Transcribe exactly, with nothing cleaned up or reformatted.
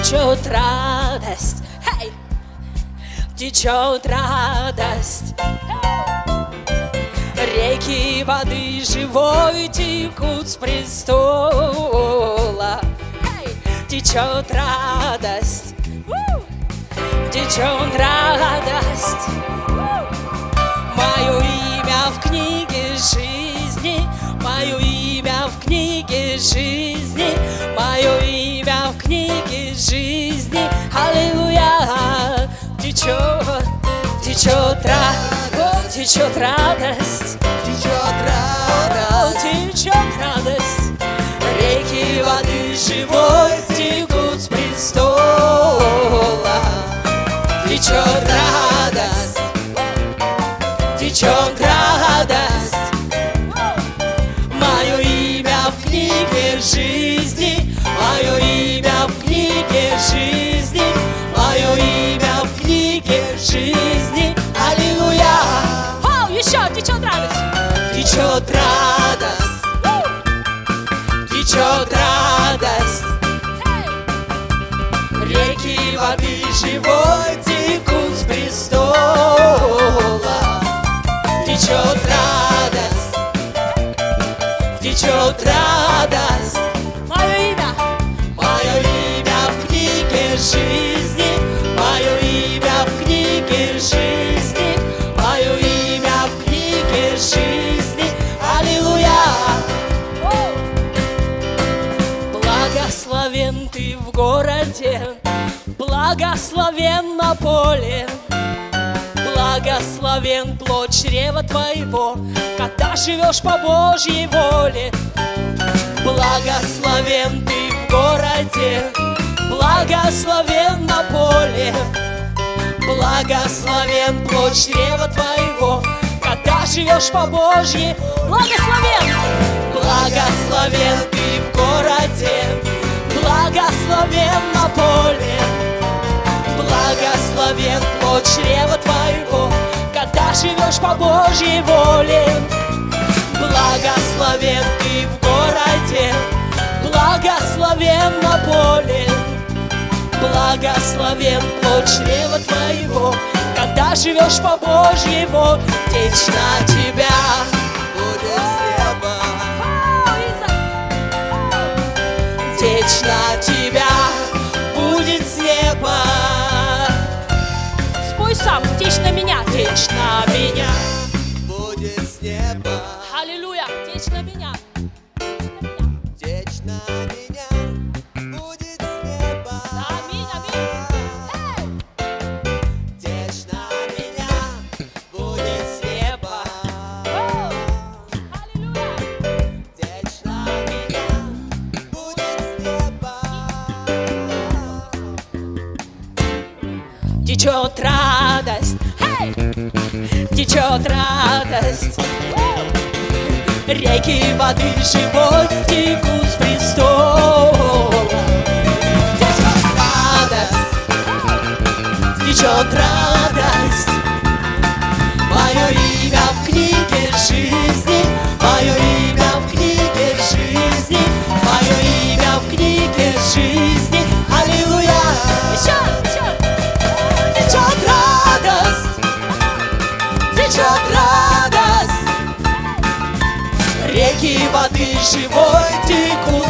течет радость, hey! Течет радость. Реки воды живой текут с престола. Hey! Течет радость, течет радость. Мое имя в книге жизни, мое имя в книге жизни, мое имя в книге жизни. Аллилуйя! Течет, течет радость, течет радость, течет радость, течет радость. Реки воды живой текут с престола. Течет радость, течет радость. Мое имя в книге жизни, мое имя в книге жизни, мое имя в книге жизни. Аллилуйя! О, еще течет радость, течет радость, течет радость. Реки воды живой текут с престола. Течет радость, течет радость. Мое имя, мое имя в книге жизни, мое имя в книге жизни, мое имя в книге жизни. Аллилуйя! Благословен ты в городе, благословен на поле, благословен плод чрева твоего, когда живешь по Божьей воле. Благословен ты в городе, благословен на поле, благословен плод чрева твоего, когда живешь по Божьей. Благословен, благословен ты в городе, благословен на поле, благословен плод чрева твоего, когда живешь по Божьей воле. Благословен ты в городе, благословен на поле, благословен плод чрева твоего, когда живешь по Божьей воле. Течь на тебя будет с неба, течь на тебя будет с неба. Спой сам, течь на меня, течь на меня будет с неба, аллилуйя, течь на меня, течь на меня будет с неба. аминь, аминь. Течь на меня будет с неба, Аллилуйя. течь на меня будет с неба. Течет радость, hey! Течет радость. Реки воды живой текут с престола. Течет радость, течет радость. Мое имя в книге жизни, мое имя в книге жизни, мое имя в книге жизни. Аллилуйя! Еще, еще. Течет радость, течет радость. Реки воды живой текут